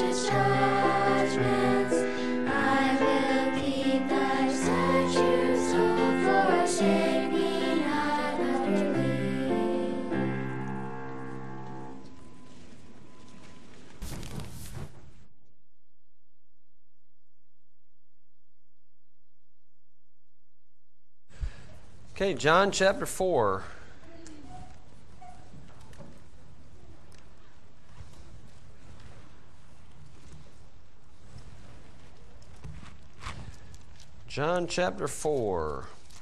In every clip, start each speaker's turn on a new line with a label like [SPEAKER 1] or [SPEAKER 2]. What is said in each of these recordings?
[SPEAKER 1] righteous judgments. I will keep thy statutes, so forsake me not utterly.
[SPEAKER 2] Okay, John chapter 4. John chapter 4.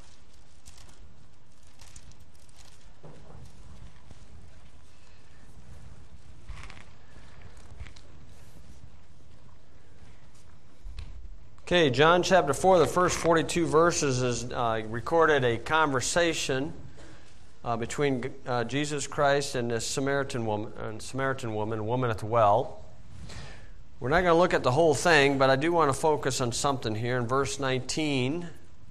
[SPEAKER 2] Okay, John chapter 4, the first 42 verses is recorded a conversation between Jesus Christ and this Samaritan woman, a woman at the well. We're not going to look at the whole thing, but I do want to focus on something here in verse 19.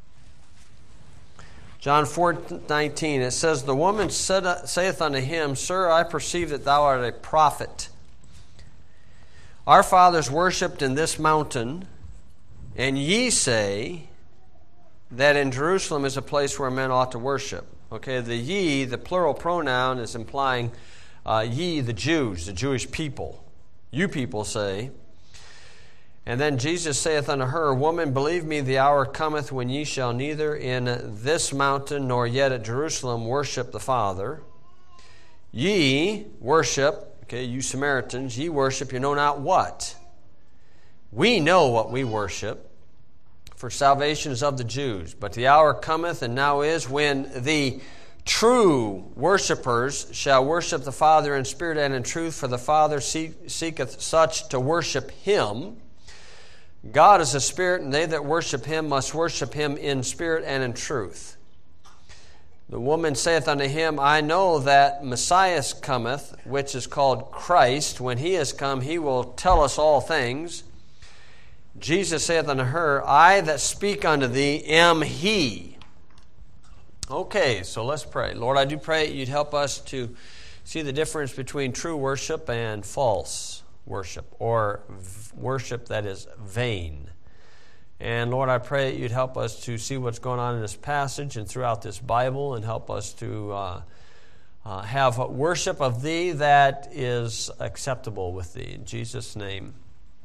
[SPEAKER 2] John 4:19, it says, "The woman saith unto him, Sir, I perceive that thou art a prophet. Our fathers worshipped in this mountain, and ye say that in Jerusalem is a place where men ought to worship." Okay, the ye, the plural pronoun, is implying ye, the Jews, the Jewish people. You people say. And then Jesus saith unto her, Woman, believe me, the hour cometh when ye shall neither in this mountain nor yet at Jerusalem worship the Father. Ye worship, okay, you Samaritans, ye worship, you know not what. We know what we worship, for salvation is of the Jews. But the hour cometh, and now is, when the true worshipers shall worship the Father in spirit and in truth, for the Father seeketh such to worship him. God is a spirit, and they that worship him must worship him in spirit and in truth. The woman saith unto him, I know that Messiah cometh, which is called Christ. When he is come, he will tell us all things. Jesus saith unto her, I that speak unto thee am he. Okay, so let's pray. Lord, I do pray you'd help us to see the difference between true worship and false worship, or worship that is vain. And Lord, I pray that you'd help us to see what's going on in this passage and throughout this Bible, and help us to have worship of thee that is acceptable with thee. In Jesus' name,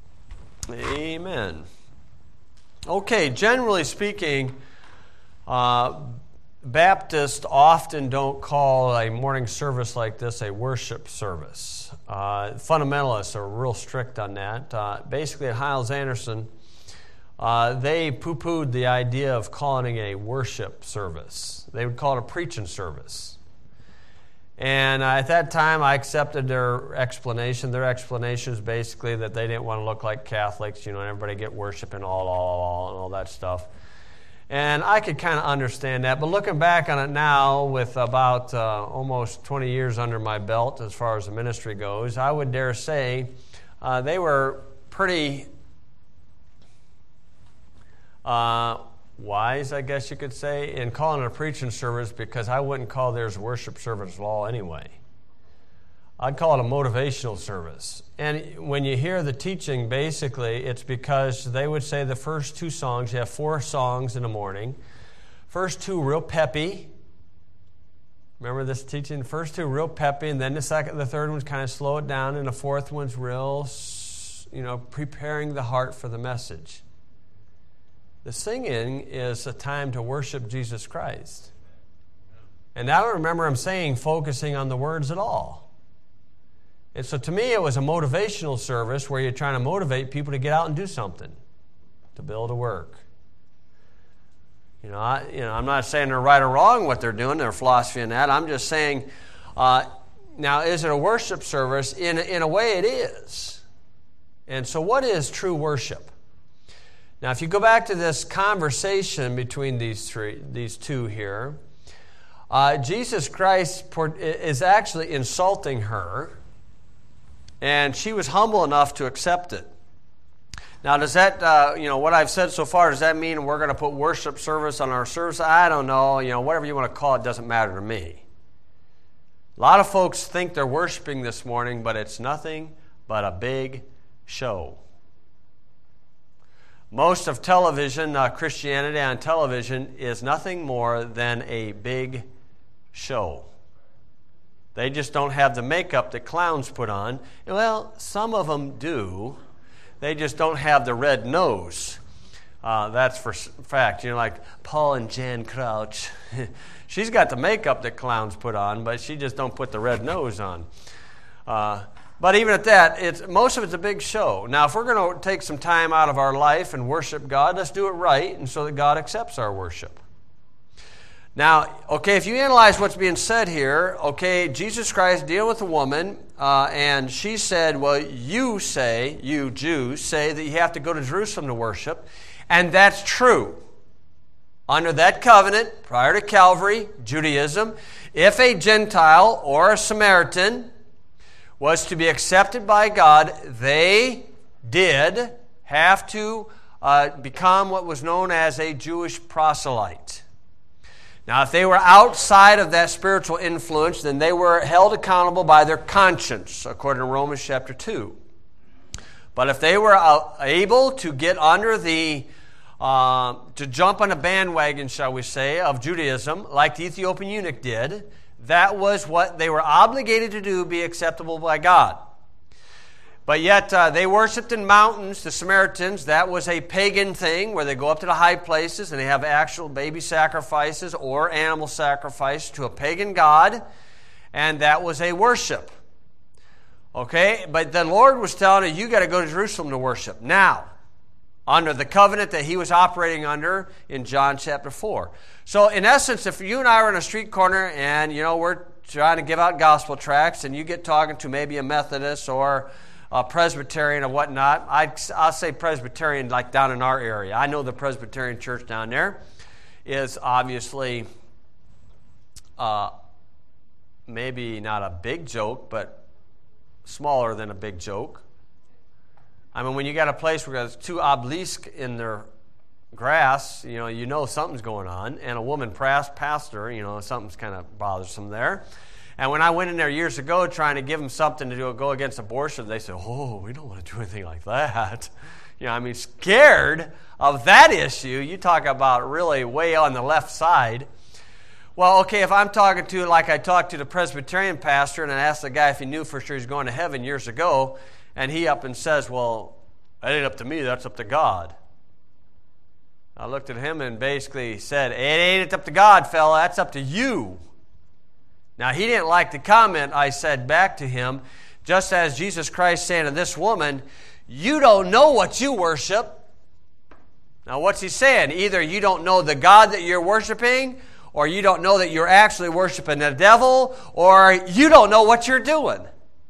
[SPEAKER 2] amen. Okay, generally speaking, Baptists often don't call a morning service like this a worship service. Fundamentalists are real strict on that. Basically, at Hyles-Anderson, they poo-pooed the idea of calling it a worship service. They would call it a preaching service. And at that time, I accepted their explanation. Their explanation is basically that they didn't want to look like Catholics, and everybody get worship and all that stuff. And I could kind of understand that. But looking back on it now, with about almost 20 years under my belt as far as the ministry goes, I would dare say they were pretty wise, I guess you could say, in calling it a preaching service, because I wouldn't call theirs worship service at all anyway. I'd call it a motivational service. And when you hear the teaching, basically, it's because they would say the first two songs, you have 4 songs in the morning. First 2 real peppy. Remember this teaching? The first 2 real peppy, and then the third one's kind of slow it down, and the fourth one's real, preparing the heart for the message. The singing is a time to worship Jesus Christ. And I don't remember him saying focusing on the words at all. And so to me, it was a motivational service where you're trying to motivate people to get out and do something, to build a work. I'm not saying they're right or wrong what they're doing, their philosophy in that. I'm just saying, now, is it a worship service? In a way, it is. And so what is true worship? Now, if you go back to this conversation between these two here, Jesus Christ is actually insulting her, and she was humble enough to accept it. Now, does that, what I've said so far, does that mean we're going to put worship service on our service? I don't know. Whatever you want to call it doesn't matter to me. A lot of folks think they're worshiping this morning, but it's nothing but a big show. Most of television, Christianity on television, is nothing more than a big show. They just don't have the makeup that clowns put on. Well, some of them do. They just don't have the red nose. That's for fact. You know, like Paul and Jan Crouch. She's got the makeup that clowns put on, but she just don't put the red nose on. But even at that, most of it's a big show. Now, if we're going to take some time out of our life and worship God, let's do it right, and so that God accepts our worship. Now, okay, if you analyze what's being said here, okay, Jesus Christ dealing with a woman, and she said, well, you Jews, say that you have to go to Jerusalem to worship, and that's true. Under that covenant, prior to Calvary, Judaism, if a Gentile or a Samaritan was to be accepted by God, they did have to become what was known as a Jewish proselyte. Now, if they were outside of that spiritual influence, then they were held accountable by their conscience, according to Romans chapter 2. But if they were able to get under to jump on a bandwagon, shall we say, of Judaism, like the Ethiopian eunuch did, that was what they were obligated to do, be acceptable by God. But yet they worshipped in mountains, the Samaritans. That was a pagan thing where they go up to the high places and they have actual baby sacrifices or animal sacrifice to a pagan god. And that was a worship. Okay, but the Lord was telling you got to go to Jerusalem to worship. Now, under the covenant that he was operating under in John chapter 4. So in essence, if you and I are in a street corner and, you know, we're trying to give out gospel tracts and you get talking to maybe a Methodist or a Presbyterian or whatnot, I'll say Presbyterian like down in our area. I know the Presbyterian church down there is obviously maybe not a big joke, but smaller than a big joke. I mean, when you got a place where there's two obelisks in their grass, you know something's going on. And a woman pastor, something's kind of bothersome there. And when I went in there years ago trying to give them something to go against abortion, they said, oh, we don't want to do anything like that. Scared of that issue. You talk about really way on the left side. Well, okay, if I'm talking to, like I talked to the Presbyterian pastor and I asked the guy if he knew for sure he's going to heaven years ago, and he up and says, well, that ain't up to me, that's up to God. I looked at him and basically said, it ain't up to God, fella, that's up to you. Now, he didn't like the comment I said back to him, just as Jesus Christ saying to this woman, you don't know what you worship. Now, what's he saying? Either you don't know the God that you're worshiping, or you don't know that you're actually worshiping the devil, or you don't know what you're doing.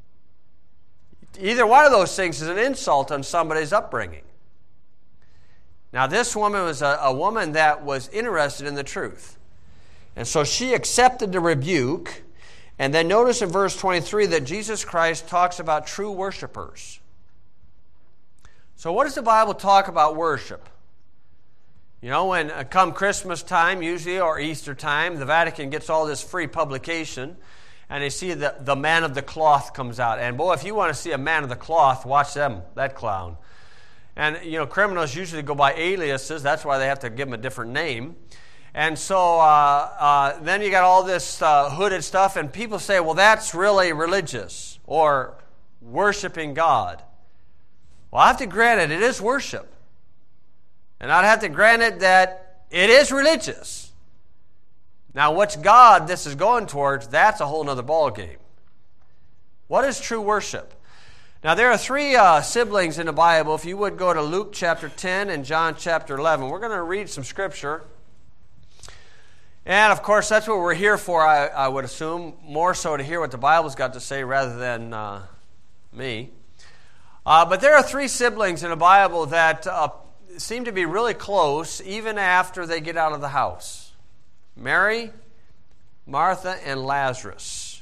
[SPEAKER 2] Either one of those things is an insult on somebody's upbringing. Now, this woman was a woman that was interested in the truth. And so she accepted the rebuke. And then notice in verse 23 that Jesus Christ talks about true worshipers. So what does the Bible talk about worship? When come Christmas time, usually, or Easter time, the Vatican gets all this free publication. And they see the man of the cloth comes out. And boy, if you want to see a man of the cloth, watch that clown. And, criminals usually go by aliases. That's why they have to give them a different name. And so then you got all this hooded stuff. And people say, well, that's really religious or worshiping God. Well, I have to grant it is worship. And I'd have to grant it that it is religious. Now, what's God this is going towards, that's a whole other ballgame. What is true worship? Now, there are three siblings in the Bible. If you would go to Luke chapter 10 and John chapter 11. We're going to read some scripture. And, of course, that's what we're here for, I would assume, more so to hear what the Bible's got to say rather than me. But there are three siblings in the Bible that seem to be really close even after they get out of the house. Mary, Martha, and Lazarus.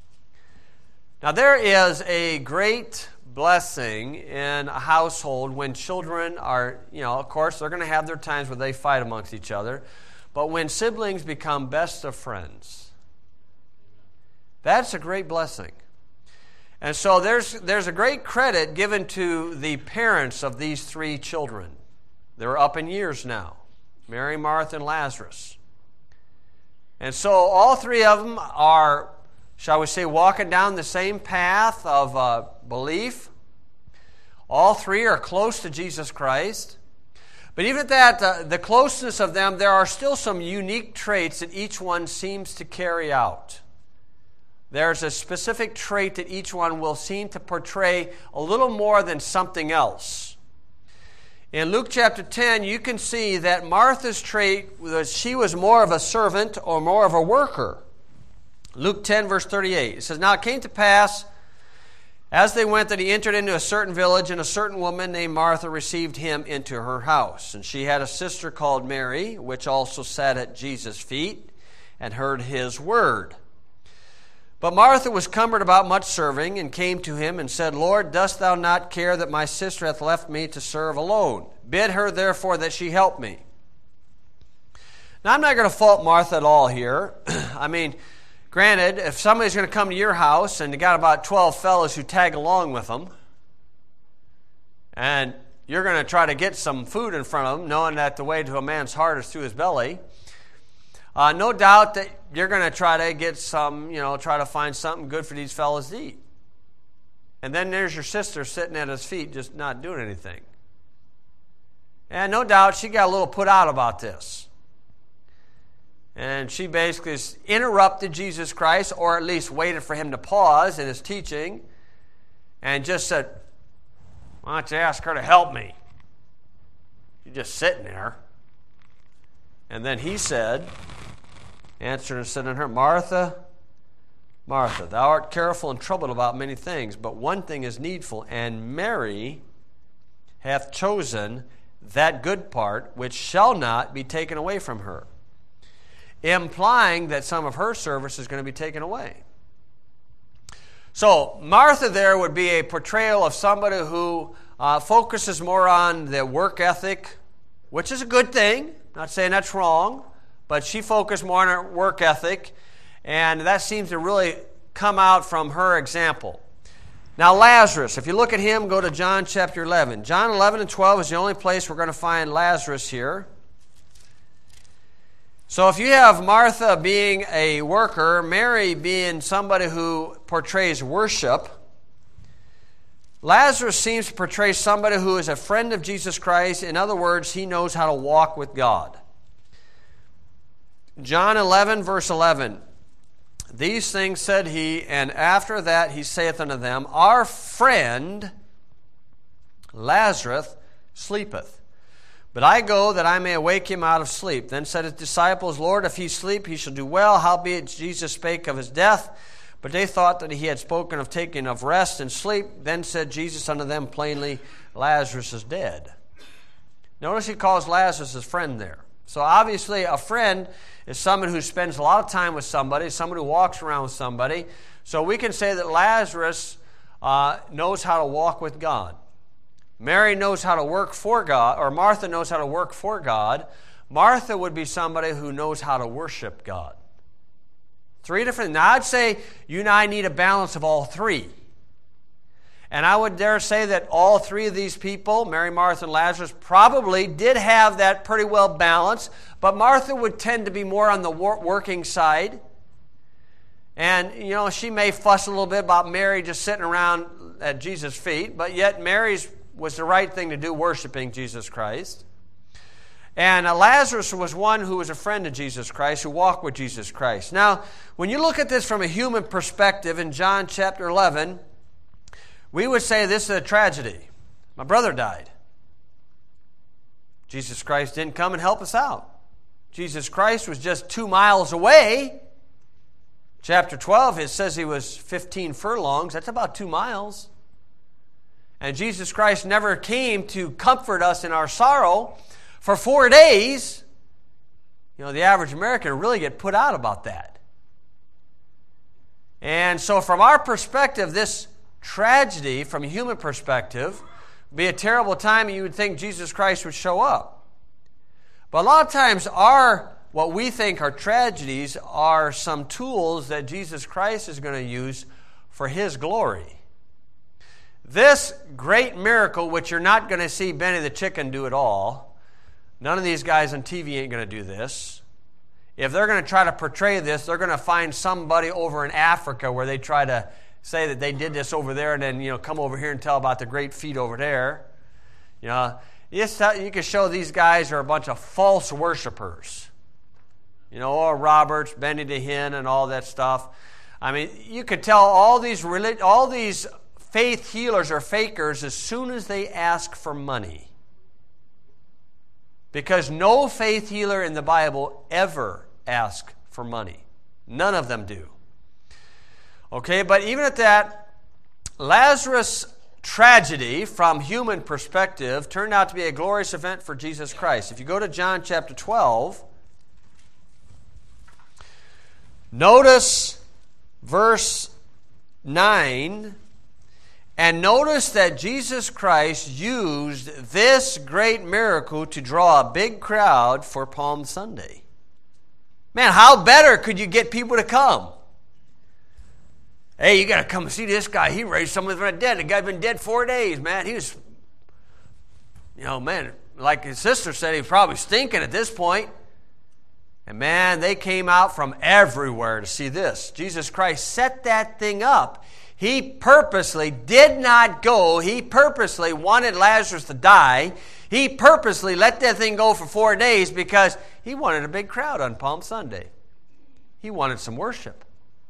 [SPEAKER 2] Now, there is a great blessing in a household when children are, of course, they're going to have their times where they fight amongst each other. But when siblings become best of friends, that's a great blessing. And so there's a great credit given to the parents of these three children. They're up in years now, Mary, Martha, and Lazarus. And so all three of them are, shall we say, walking down the same path of belief. All three are close to Jesus Christ. But even at that, the closeness of them, there are still some unique traits that each one seems to carry out. There's a specific trait that each one will seem to portray a little more than something else. In Luke chapter 10, you can see that Martha's trait was she was more of a servant or more of a worker. Luke 10, verse 38, it says, "Now it came to pass, as they went, that he entered into a certain village, and a certain woman named Martha received him into her house. And she had a sister called Mary, which also sat at Jesus' feet and heard his word. But Martha was cumbered about much serving, and came to him and said, Lord, dost thou not care that my sister hath left me to serve alone? Bid her therefore that she help me." Now I'm not going to fault Martha at all here. I mean, granted, if somebody's going to come to your house and you got about 12 fellows who tag along with them, and you're going to try to get some food in front of them, knowing that the way to a man's heart is through his belly, no doubt that you're going to try to get some, try to find something good for these fellows to eat. And then there's your sister sitting at his feet just not doing anything. And no doubt she got a little put out about this. And she basically interrupted Jesus Christ, or at least waited for him to pause in his teaching, and just said, "Why don't you ask her to help me? You're just sitting there." And then he said, answered and said unto her, "Martha, Martha, thou art careful and troubled about many things, but one thing is needful, and Mary hath chosen that good part which shall not be taken away from her," implying that some of her service is going to be taken away. So Martha there would be a portrayal of somebody who focuses more on the work ethic, which is a good thing. Not saying that's wrong, but she focused more on her work ethic, and that seems to really come out from her example. Now Lazarus, if you look at him, go to John chapter 11. John 11 and 12 is the only place we're going to find Lazarus here. So if you have Martha being a worker, Mary being somebody who portrays worship, Lazarus seems to portray somebody who is a friend of Jesus Christ. In other words, he knows how to walk with God. John 11, verse 11. "These things said he, and after that he saith unto them, Our friend Lazarus sleepeth. But I go that I may awake him out of sleep. Then said his disciples, Lord, if he sleep, he shall do well. Howbeit Jesus spake of his death. But they thought that he had spoken of taking of rest and sleep. Then said Jesus unto them plainly, Lazarus is dead." Notice he calls Lazarus his friend there. So obviously a friend is someone who spends a lot of time with somebody, someone who walks around with somebody. So we can say that Lazarus knows how to walk with God. Mary knows how to work for God, or Martha knows how to work for God. Martha would be somebody who knows how to worship God. Three different. Now I'd say you and I need a balance of all three. And I would dare say that all three of these people, Mary, Martha, and Lazarus, probably did have that pretty well balanced. But Martha would tend to be more on the working side. And, she may fuss a little bit about Mary just sitting around at Jesus' feet. But yet Mary's was the right thing to do, worshiping Jesus Christ. And Lazarus was one who was a friend of Jesus Christ, who walked with Jesus Christ. Now, when you look at this from a human perspective in John chapter 11, we would say this is a tragedy. My brother died. Jesus Christ didn't come and help us out. Jesus Christ was just 2 miles away. Chapter 12, it says he was 15 furlongs. That's about 2 miles. And Jesus Christ never came to comfort us in our sorrow. For 4 days, the average American would really get put out about that. And so from our perspective, this tragedy, from a human perspective, would be a terrible time, and you would think Jesus Christ would show up. But a lot of times what we think are tragedies are some tools that Jesus Christ is going to use for His glory. This great miracle, which you're not going to see Benny the Chicken do at all. None of these guys on TV ain't going to do this. If they're going to try to portray this, they're going to find somebody over in Africa where they try to say that they did this over there and then, come over here and tell about the great feat over there. You can show these guys are a bunch of false worshipers. Oral Roberts, Benny the Hinn, and all that stuff. I mean, you could tell all these faith healers are fakers as soon as they ask for money. Because no faith healer in the Bible ever asks for money. None of them do. Okay, but even at that, Lazarus' tragedy from human perspective turned out to be a glorious event for Jesus Christ. If you go to John chapter 12, notice verse 9, and notice that Jesus Christ used this great miracle to draw a big crowd for Palm Sunday. Man, how better could you get people to come? Hey, you got to come see this guy. He raised someone from the dead. The guy's been dead 4 days, man. He was, like his sister said, he was probably stinking at this point. And man, they came out from everywhere to see this. Jesus Christ set that thing up. He purposely did not go. He purposely wanted Lazarus to die. He purposely let that thing go for 4 days because he wanted a big crowd on Palm Sunday. He wanted some worship.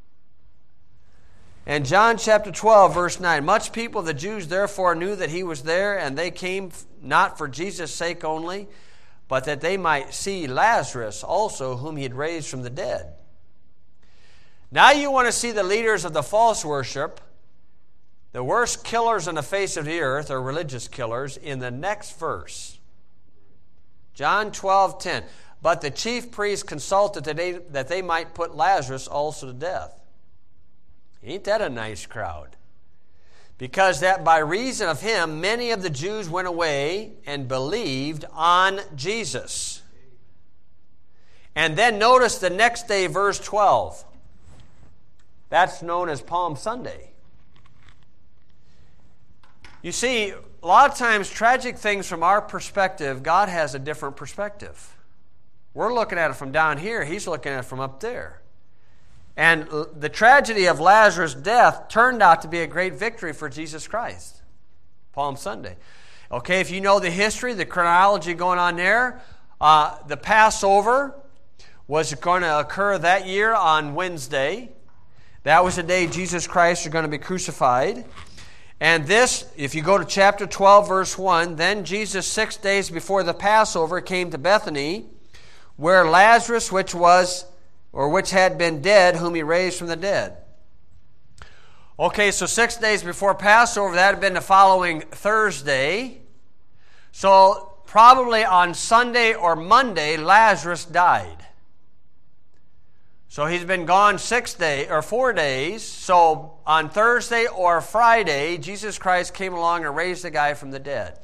[SPEAKER 2] And John chapter 12, verse 9, much people, the Jews, therefore knew that he was there, and they came not for Jesus' sake only, but that they might see Lazarus also, whom he had raised from the dead. Now you want to see the leaders of the false worship, the worst killers on the face of the earth, or religious killers, in the next verse. John 12:10. But the chief priests consulted that they might put Lazarus also to death. Ain't that a nice crowd? Because that by reason of him, many of the Jews went away and believed on Jesus. And then notice the next day, verse 12. That's known as Palm Sunday. You see, a lot of times tragic things from our perspective, God has a different perspective. We're looking at it from down here. He's looking at it from up there. And the tragedy of Lazarus' death turned out to be a great victory for Jesus Christ. Palm Sunday. Okay, if you know the history, the chronology going on there, the Passover was going to occur that year on Wednesday. That was the day Jesus Christ was going to be crucified. And this, if you go to chapter 12, verse 1, then Jesus 6 days before the Passover came to Bethany, where Lazarus, which had been dead, whom he raised from the dead. Okay, so 6 days before Passover, that had been the following Thursday. So probably on Sunday or Monday, Lazarus died. So he's been gone 4 days. So on Thursday or Friday, Jesus Christ came along and raised the guy from the dead.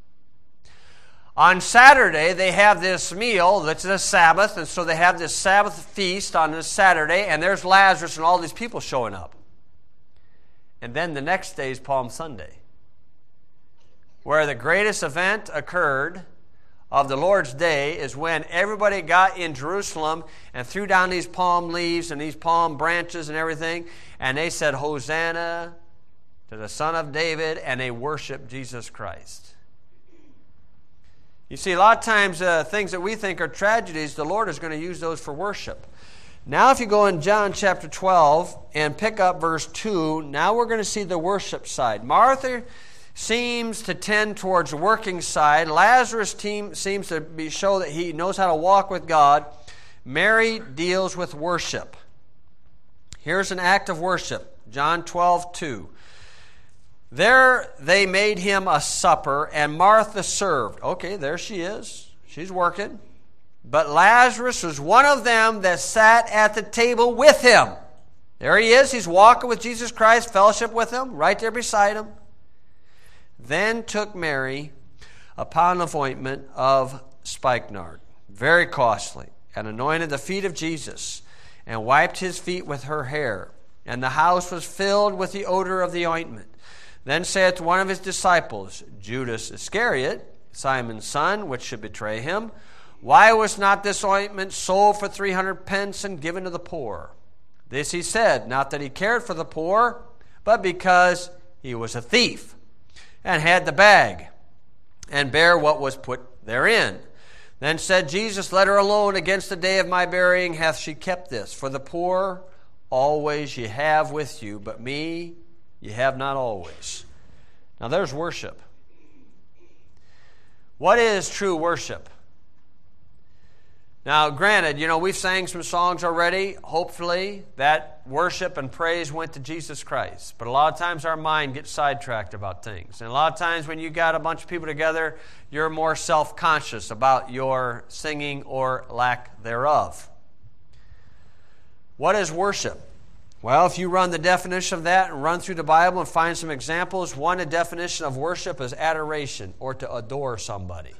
[SPEAKER 2] On Saturday, they have this meal, that's the Sabbath, and so they have this Sabbath feast on this Saturday, and there's Lazarus and all these people showing up. And then the next day is Palm Sunday, where the greatest event occurred of the Lord's Day is when everybody got in Jerusalem and threw down these palm leaves and these palm branches and everything, and they said, Hosanna to the Son of David, and they worshiped Jesus Christ. You see, a lot of times things that we think are tragedies, the Lord is going to use those for worship. Now if you go in John chapter 12 and pick up verse 2, now we're going to see the worship side. Martha seems to tend towards the working side. Lazarus seems to show that he knows how to walk with God. Mary deals with worship. Here's an act of worship. John 12:2. There they made him a supper, and Martha served. Okay, there she is. She's working. But Lazarus was one of them that sat at the table with him. There he is. He's walking with Jesus Christ, fellowship with him, right there beside him. Then took Mary a pound of ointment of spikenard, very costly, and anointed the feet of Jesus, and wiped his feet with her hair. And the house was filled with the odor of the ointment. Then saith one of his disciples, Judas Iscariot, Simon's son, which should betray him, Why was not this ointment sold for 300 pence and given to the poor? This he said, not that he cared for the poor, but because he was a thief, and had the bag, and bare what was put therein. Then said Jesus, Let her alone, against the day of my burying hath she kept this. For the poor always ye have with you, but me ye have not always. Now there's worship. What is true worship? Now, granted, we've sang some songs already. Hopefully, that worship and praise went to Jesus Christ. But a lot of times our mind gets sidetracked about things. And a lot of times when you got a bunch of people together, you're more self-conscious about your singing or lack thereof. What is worship? Well, if you run the definition of that and run through the Bible and find some examples, one definition of worship is adoration, or to adore somebody.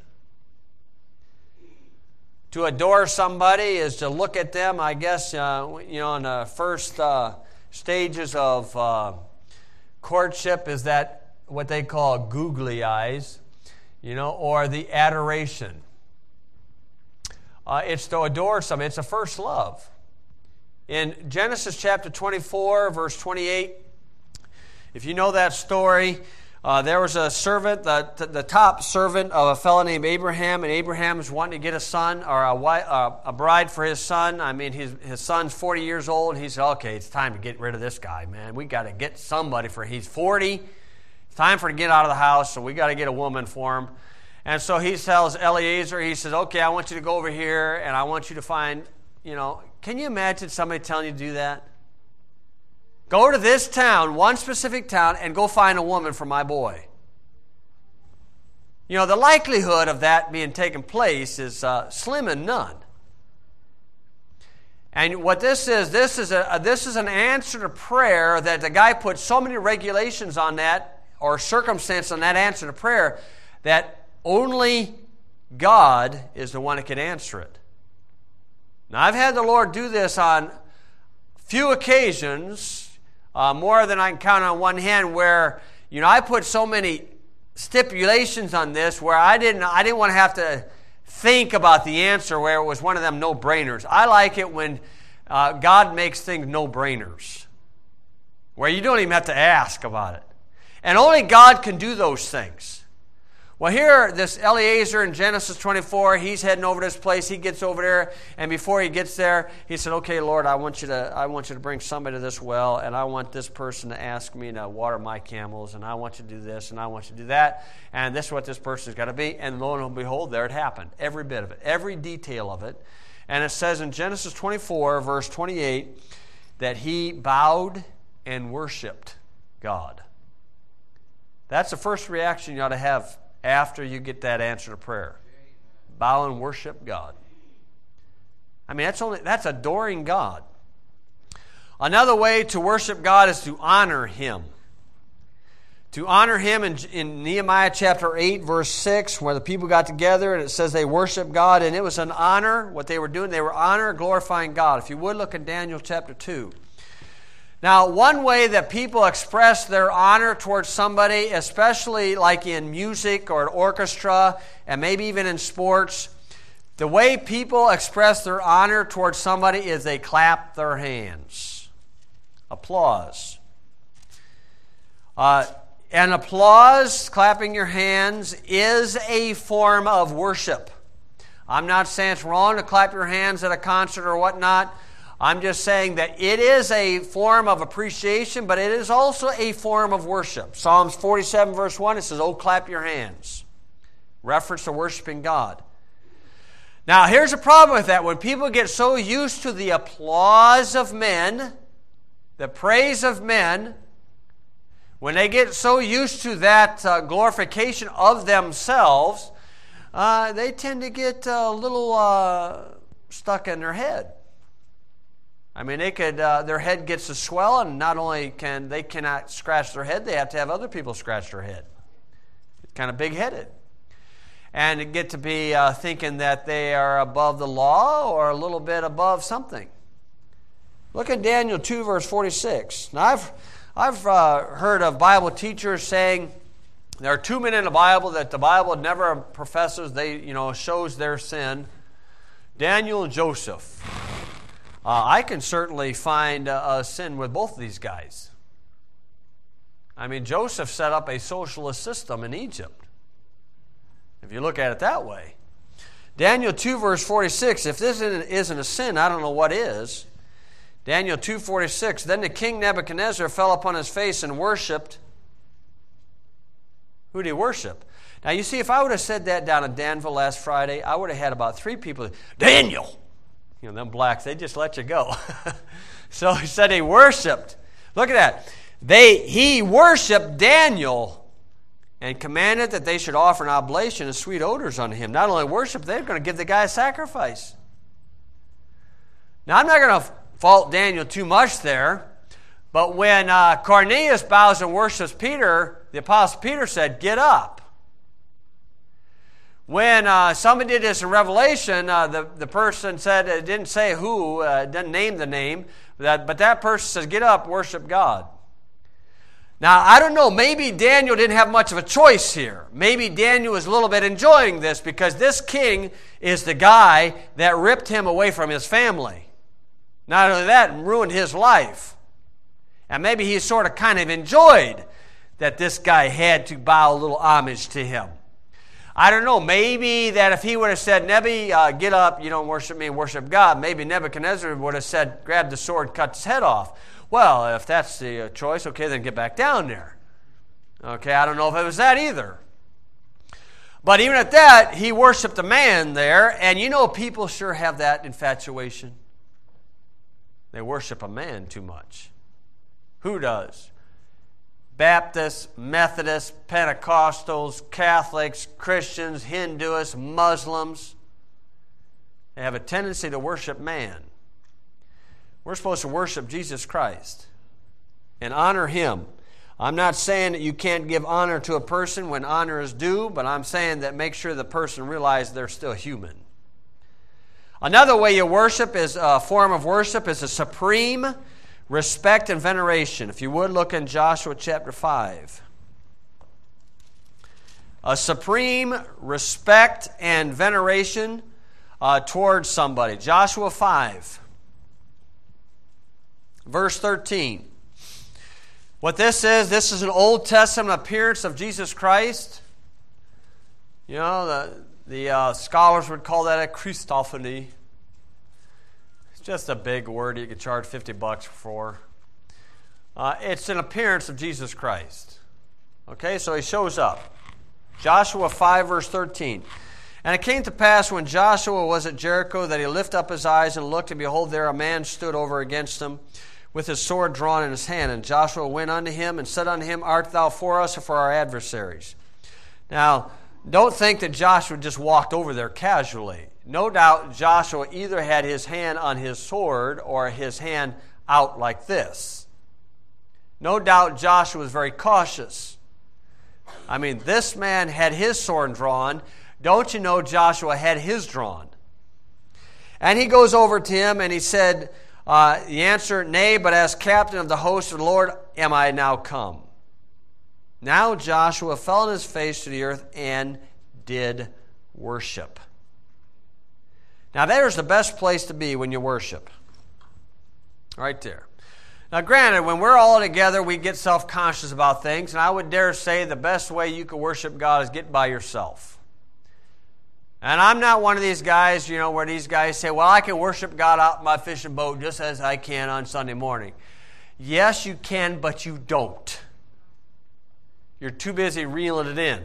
[SPEAKER 2] To adore somebody is to look at them, I guess, in the first stages of courtship is that what they call googly eyes, or the adoration. It's to adore somebody. It's a first love. In Genesis chapter 24, verse 28, if you know that story, there was a servant, the top servant of a fellow named Abraham, and Abraham was wanting to get a son or a bride for his son. I mean, his son's 40 years old, and he said, okay, it's time to get rid of this guy, man. We got to get somebody he's 40. It's time for him to get out of the house, so we got to get a woman for him. And so he tells Eliezer, he says, okay, I want you to go over here, and I want you to find, can you imagine somebody telling you to do that? Go to this town, one specific town, and go find a woman for my boy. The likelihood of that being taken place is slim and none. And what this is an answer to prayer that the guy put so many regulations on that, or circumstance on that answer to prayer, that only God is the one that can answer it. Now, I've had the Lord do this on few occasions, more than I can count on one hand, where I put so many stipulations on this where I didn't want to have to think about the answer, where it was one of them no-brainers. I like it when God makes things no-brainers, where you don't even have to ask about it. And only God can do those things. Well, here, this Eliezer in Genesis 24, he's heading over to this place. He gets over there, and before he gets there, he said, okay, Lord, I want you to bring somebody to this well, and I want this person to ask me to water my camels, and I want you to do this, and I want you to do that, and this is what this person's got to be. And lo and behold, there it happened. Every bit of it, every detail of it. And it says in Genesis 24, verse 28, that he bowed and worshiped God. That's the first reaction you ought to have after you get that answer to prayer. Bow and worship God. I mean, that's adoring God. Another way to worship God is to honor Him. To honor Him in Nehemiah chapter 8, verse 6, where the people got together and it says they worshiped God, and it was an honor. What they were doing, they were glorifying God. If you would, look at Daniel chapter 2. Now, one way that people express their honor towards somebody, especially like in music or an orchestra, and maybe even in sports, the way people express their honor towards somebody is they clap their hands. Applause. And applause, clapping your hands, is a form of worship. I'm not saying it's wrong to clap your hands at a concert or whatnot. I'm just saying that it is a form of appreciation, but it is also a form of worship. Psalms 47, verse 1, it says, oh, clap your hands. Reference to worshiping God. Now, here's a problem with that. When people get so used to the applause of men, the praise of men, when they get so used to that glorification of themselves, they tend to get a little stuck in their head. I mean, they could their head gets to swell, and not only cannot scratch their head, they have to have other people scratch their head. It's kind of big-headed. And get to be thinking that they are above the law or a little bit above something. Look at Daniel 2, verse 46. Now, I've heard of Bible teachers saying there are two men in the Bible that the Bible never professes, shows their sin. Daniel and Joseph. I can certainly find a sin with both of these guys. I mean, Joseph set up a socialist system in Egypt, if you look at it that way. Daniel 2, verse 46, if this isn't a sin, I don't know what is. Daniel 2:46, then the king Nebuchadnezzar fell upon his face and worshipped. Who did he worship? Now, you see, if I would have said that down in Danville last Friday, I would have had about 3 people. Daniel! Them blacks, they just let you go. So he said he worshiped. Look at that. He worshiped Daniel and commanded that they should offer an oblation of sweet odors unto him. Not only worship, they're going to give the guy a sacrifice. Now, I'm not going to fault Daniel too much there, but when Cornelius bows and worships Peter, the Apostle Peter said, get up. When somebody did this in Revelation, the person said, it didn't say who, didn't name the name, but that person says, get up, worship God. Now, I don't know, maybe Daniel didn't have much of a choice here. Maybe Daniel was a little bit enjoying this because this king is the guy that ripped him away from his family. Not only that, ruined his life. And maybe he sort of kind of enjoyed that this guy had to bow a little homage to him. I don't know, maybe that if he would have said, Nebi, get up, you don't worship me, worship God, maybe Nebuchadnezzar would have said, grab the sword, cut his head off. Well, if that's the choice, okay, then get back down there. Okay, I don't know if it was that either. But even at that, he worshiped a man there, and people sure have that infatuation. They worship a man too much. Who does? Baptists, Methodists, Pentecostals, Catholics, Christians, Hindus, Muslims. They have a tendency to worship man. We're supposed to worship Jesus Christ and honor Him. I'm not saying that you can't give honor to a person when honor is due, but I'm saying that make sure the person realizes they're still human. Another way you worship is a form of worship is a supreme respect and veneration. If you would, look in Joshua chapter 5. A supreme respect and veneration towards somebody. Joshua 5, verse 13. What this is an Old Testament appearance of Jesus Christ. The scholars would call that a Christophany. It's just a big word you could charge $50 for. It's an appearance of Jesus Christ. Okay, so he shows up. Joshua 5, verse 13. And it came to pass when Joshua was at Jericho that he lifted up his eyes and looked, and behold, there a man stood over against him with his sword drawn in his hand. And Joshua went unto him and said unto him, Art thou for us or for our adversaries? Now, don't think that Joshua just walked over there casually. No doubt Joshua either had his hand on his sword or his hand out like this. No doubt Joshua was very cautious. I mean, this man had his sword drawn. Don't you know Joshua had his drawn? And he goes over to him and he said, the answer, nay, but as captain of the host of the Lord am I now come. Now Joshua fell on his face to the earth and did worship. Now there's the best place to be when you worship. Right there. Now granted, when we're all together, we get self-conscious about things, and I would dare say the best way you can worship God is get by yourself. And I'm not one of these guys, where these guys say, well, I can worship God out in my fishing boat just as I can on Sunday morning. Yes, you can, but you don't. You're too busy reeling it in.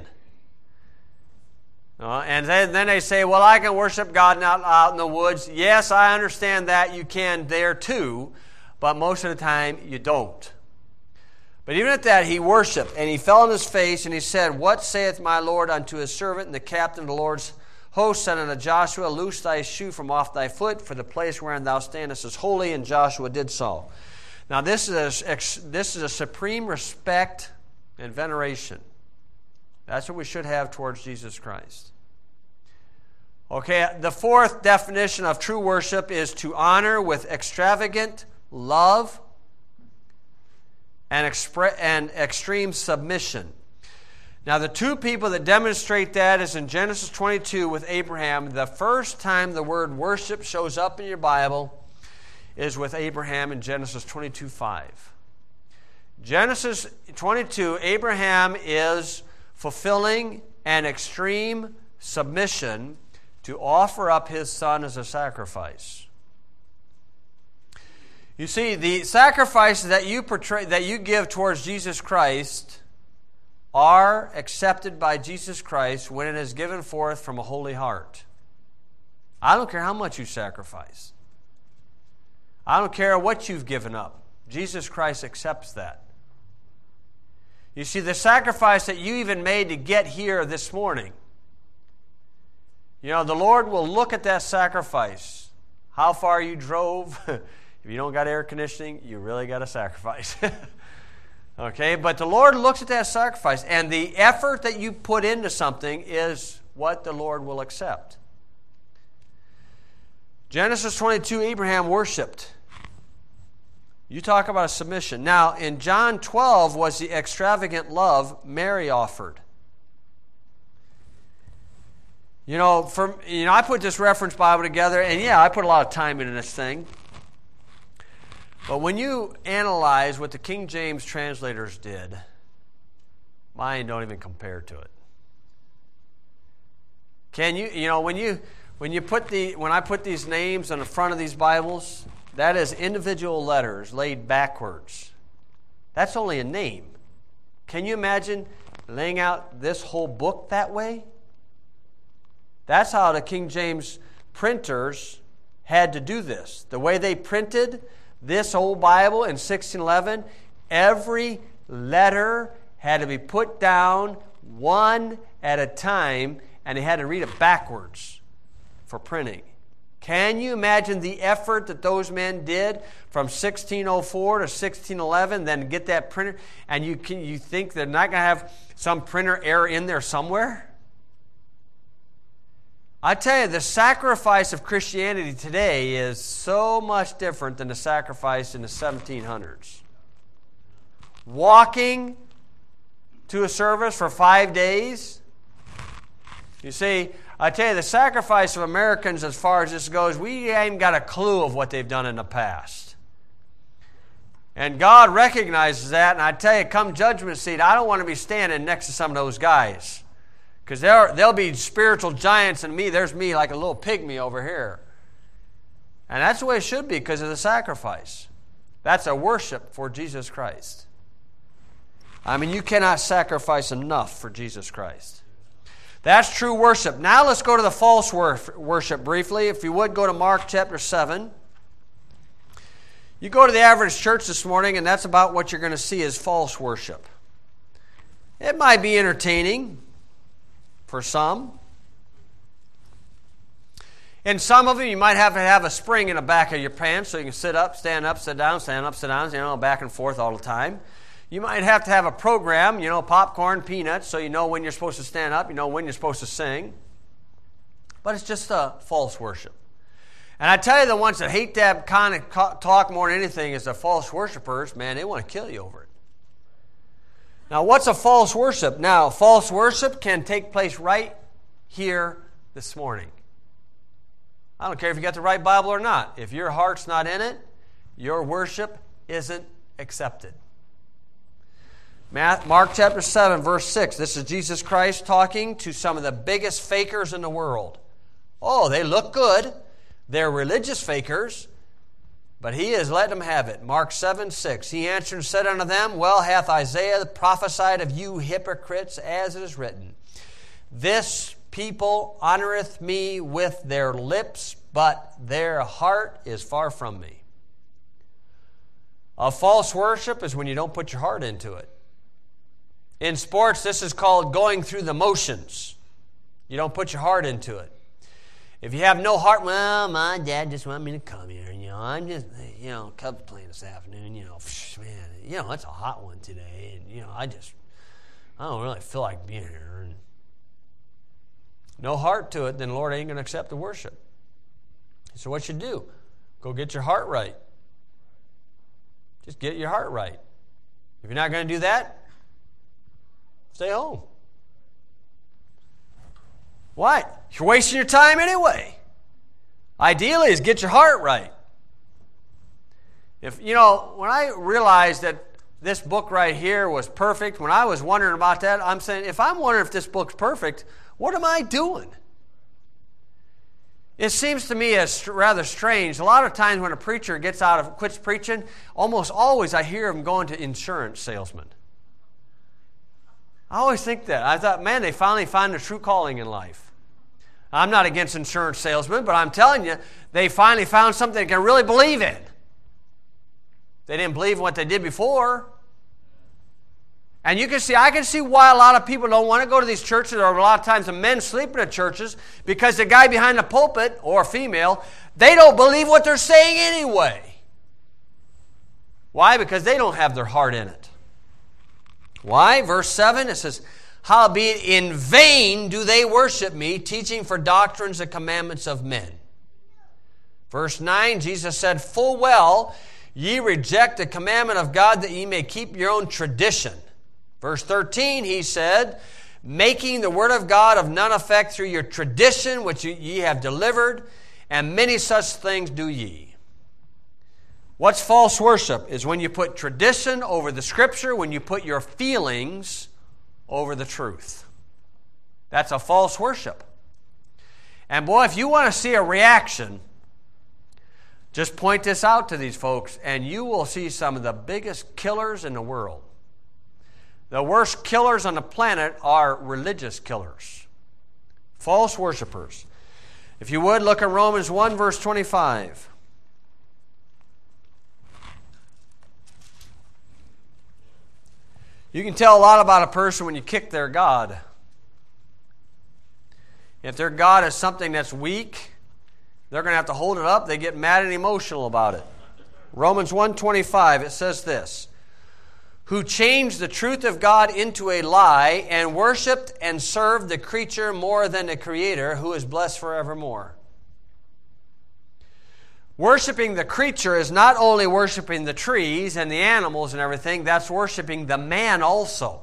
[SPEAKER 2] And then they say, well, I can worship God out in the woods. Yes, I understand that you can there too, but most of the time you don't. But even at that, he worshiped, and he fell on his face, and he said, What saith my Lord unto his servant? And the captain of the Lord's host said unto Joshua, Loose thy shoe from off thy foot, for the place wherein thou standest is holy. And Joshua did so. Now this is a supreme respect and veneration. That's what we should have towards Jesus Christ. Okay, the fourth definition of true worship is to honor with extravagant love and extreme submission. Now, the two people that demonstrate that is in Genesis 22 with Abraham. The first time the word worship shows up in your Bible is with Abraham in Genesis 22:5. Genesis 22, Abraham is fulfilling an extreme submission to offer up his son as a sacrifice. You see, the sacrifices that you give towards Jesus Christ are accepted by Jesus Christ when it is given forth from a holy heart. I don't care how much you sacrifice. I don't care what you've given up. Jesus Christ accepts that. You see, the sacrifice that you even made to get here this morning, the Lord will look at that sacrifice. How far you drove. If you don't got air conditioning, you really got to sacrifice. Okay, but the Lord looks at that sacrifice, and the effort that you put into something is what the Lord will accept. Genesis 22, Abraham worshipped. You talk about a submission. Now, in John 12 was the extravagant love Mary offered. I put this reference Bible together, and I put a lot of time into this thing. But when you analyze what the King James translators did, mine don't even compare to it. Can you, when I put these names on the front of these Bibles, that is individual letters laid backwards. That's only a name. Can you imagine laying out this whole book that way? That's how the King James printers had to do this. The way they printed this old Bible in 1611, every letter had to be put down one at a time, and they had to read it backwards for printing. Can you imagine the effort that those men did from 1604 to 1611, then get that printer, and you think they're not going to have some printer error in there somewhere? I tell you, the sacrifice of Christianity today is so much different than the sacrifice in the 1700s. Walking to a service for 5 days. You see, I tell you, the sacrifice of Americans as far as this goes, we ain't got a clue of what they've done in the past. And God recognizes that, and I tell you, come judgment seat, I don't want to be standing next to some of those guys. Because they'll be spiritual giants, and there's me like a little pygmy over here. And that's the way it should be because of the sacrifice. That's a worship for Jesus Christ. You cannot sacrifice enough for Jesus Christ. That's true worship. Now let's go to the false worship briefly. If you would, go to Mark chapter 7. You go to the average church this morning, and that's about what you're going to see is false worship. It might be entertaining for some. In some of them, you might have to have a spring in the back of your pants so you can sit up, stand up, sit down, stand up, sit down, back and forth all the time. You might have to have a program, popcorn, peanuts, so you know when you're supposed to stand up, you know when you're supposed to sing. But it's just a false worship. And I tell you, the ones that hate that kind of talk more than anything is the false worshipers, man, they want to kill you over it. Now, what's a false worship? Now, false worship can take place right here this morning. I don't care if you got the right Bible or not. If your heart's not in it, your worship isn't accepted. Mark chapter 7, verse 6. This is Jesus Christ talking to some of the biggest fakers in the world. Oh, they look good. They're religious fakers. But he has let them have it. Mark 7, 6. He answered and said unto them, Well hath Isaiah prophesied of you hypocrites, as it is written, This people honoreth me with their lips, but their heart is far from me. A false worship is when you don't put your heart into it. In sports, this is called going through the motions. You don't put your heart into it. If you have no heart, well, my dad just wanted me to come here. I'm just, Cubs playing this afternoon. Man, it's a hot one today. And, I don't really feel like being here. And no heart to it, then the Lord ain't going to accept the worship. So what you do? Go get your heart right. Just get your heart right. If you're not going to do that, stay home. Why? You're wasting your time anyway. Ideally is get your heart right. When I realized that this book right here was perfect, when I was wondering about that, I'm saying, if I'm wondering if this book's perfect, what am I doing? It seems to me as rather strange. A lot of times when a preacher quits preaching, almost always I hear him going to insurance salesman. I always think that. I thought, man, they finally found a true calling in life. I'm not against insurance salesmen, but I'm telling you, they finally found something they can really believe in. They didn't believe in what they did before. And I can see why a lot of people don't want to go to these churches, or a lot of times the men sleeping in churches, because the guy behind the pulpit, or female, they don't believe what they're saying anyway. Why? Because they don't have their heart in it. Why? Verse 7, it says, howbeit in vain do they worship me, teaching for doctrines and commandments of men. Verse 9, Jesus said, full well, ye reject the commandment of God, that ye may keep your own tradition. Verse 13, he said, making the word of God of none effect through your tradition, which ye have delivered, and many such things do ye. What's false worship? Is when you put tradition over the Scripture, when you put your feelings over the truth. That's a false worship. And boy, if you want to see a reaction, just point this out to these folks, and you will see some of the biggest killers in the world. The worst killers on the planet are religious killers, false worshipers. If you would, look at Romans 1, verse 25. You can tell a lot about a person when you kick their God. If their God is something that's weak, they're going to have to hold it up. They get mad and emotional about it. Romans 1:25, it says this, who changed the truth of God into a lie and worshipped and served the creature more than the Creator, who is blessed forevermore. Worshiping the creature is not only worshiping the trees and the animals and everything, that's worshiping the man also.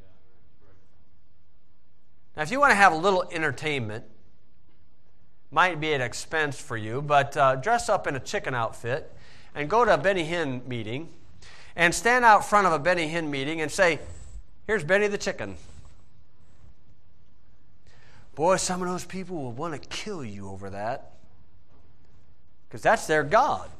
[SPEAKER 2] Now, if you want to have a little entertainment, might be an expense for you, but dress up in a chicken outfit and go to a Benny Hinn meeting and stand out front of a Benny Hinn meeting and say, here's Benny the chicken. Boy, some of those people will want to kill you over that, because that's their God.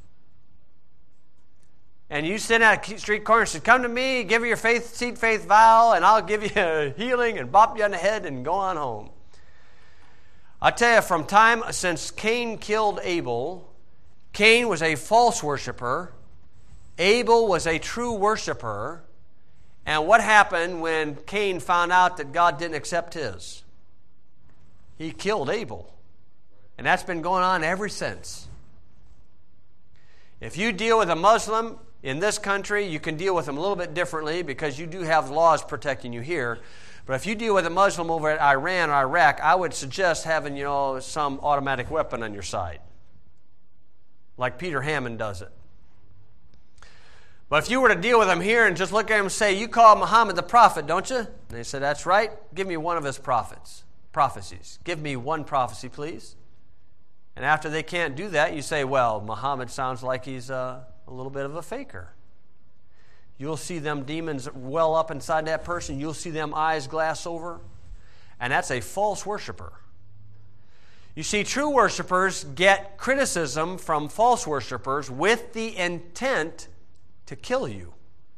[SPEAKER 2] And you sit at a street corner and say, come to me, give me your seed faith vow, and I'll give you a healing and bop you on the head and go on home. I tell you, from time since Cain killed Abel, Cain was a false worshiper. Abel was a true worshiper. And what happened when Cain found out that God didn't accept his? He killed Abel. And that's been going on ever since. If you deal with a Muslim in this country, you can deal with them a little bit differently, because you do have laws protecting you here. But if you deal with a Muslim over at Iran or Iraq, I would suggest having, some automatic weapon on your side, like Peter Hammond does it. But if you were to deal with them here and just look at him and say, you call Muhammad the prophet, don't you? And they said, that's right. Give me one of his prophecies. Give me one prophecy, please. And after they can't do that, you say, well, Muhammad sounds like he's a little bit of a faker. You'll see them demons well up inside that person. You'll see them eyes glass over. And that's a false worshiper. You see, true worshipers get criticism from false worshipers with the intent to kill you.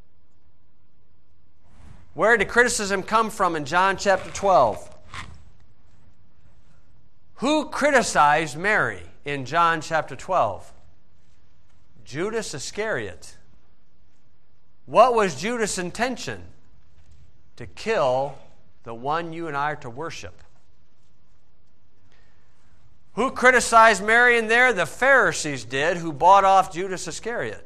[SPEAKER 2] Where did criticism come from in John chapter 12? Who criticized Mary in John chapter 12? Judas Iscariot. What was Judas' intention? To kill the one you and I are to worship. Who criticized Mary in there? The Pharisees did, who bought off Judas Iscariot.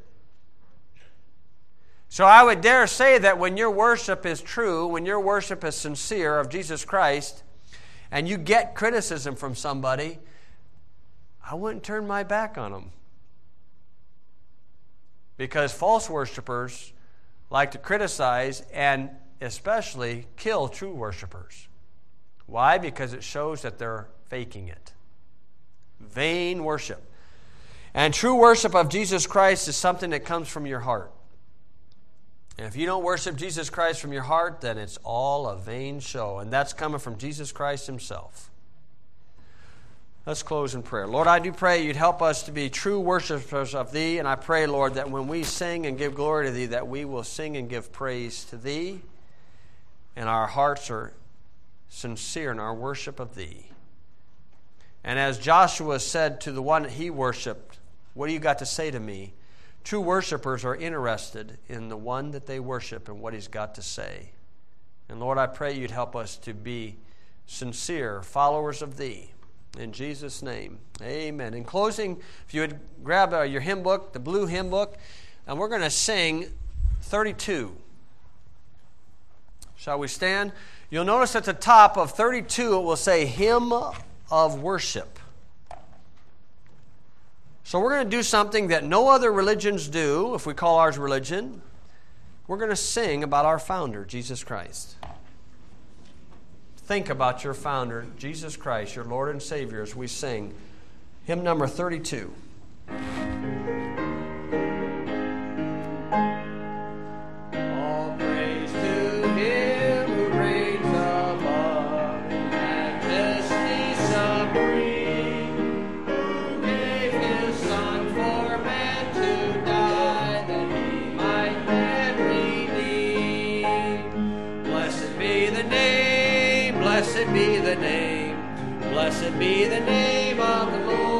[SPEAKER 2] So I would dare say that when your worship is true, when your worship is sincere of Jesus Christ, and you get criticism from somebody, I wouldn't turn my back on them. Because false worshipers, like to criticize and especially kill true worshipers. Why? Because it shows that they're faking it. Vain worship. And true worship of Jesus Christ is something that comes from your heart. And if you don't worship Jesus Christ from your heart, then it's all a vain show. And that's coming from Jesus Christ himself. Let's close in prayer. Lord, I do pray you'd help us to be true worshipers of Thee. And I pray, Lord, that when we sing and give glory to Thee, that we will sing and give praise to Thee. And our hearts are sincere in our worship of Thee. And as Joshua said to the one that he worshiped, what do you got to say to me? True worshipers are interested in the one that they worship and what he's got to say. And Lord, I pray you'd help us to be sincere followers of Thee. In Jesus' name, amen. In closing, if you would grab your hymn book, the blue hymn book, and we're going to sing 32. Shall we stand? You'll notice at the top of 32 it will say Hymn of Worship. So we're going to do something that no other religions do, if we call ours religion. We're going to sing about our founder, Jesus Christ. Think about your founder, Jesus Christ, your Lord and Savior, as we sing hymn number 32. All praise to Him who reigns above, in majesty supreme, who gave His Son for man to die, that He might man redeem. Blessed be the name. Blessed be the name, blessed be the name of the Lord.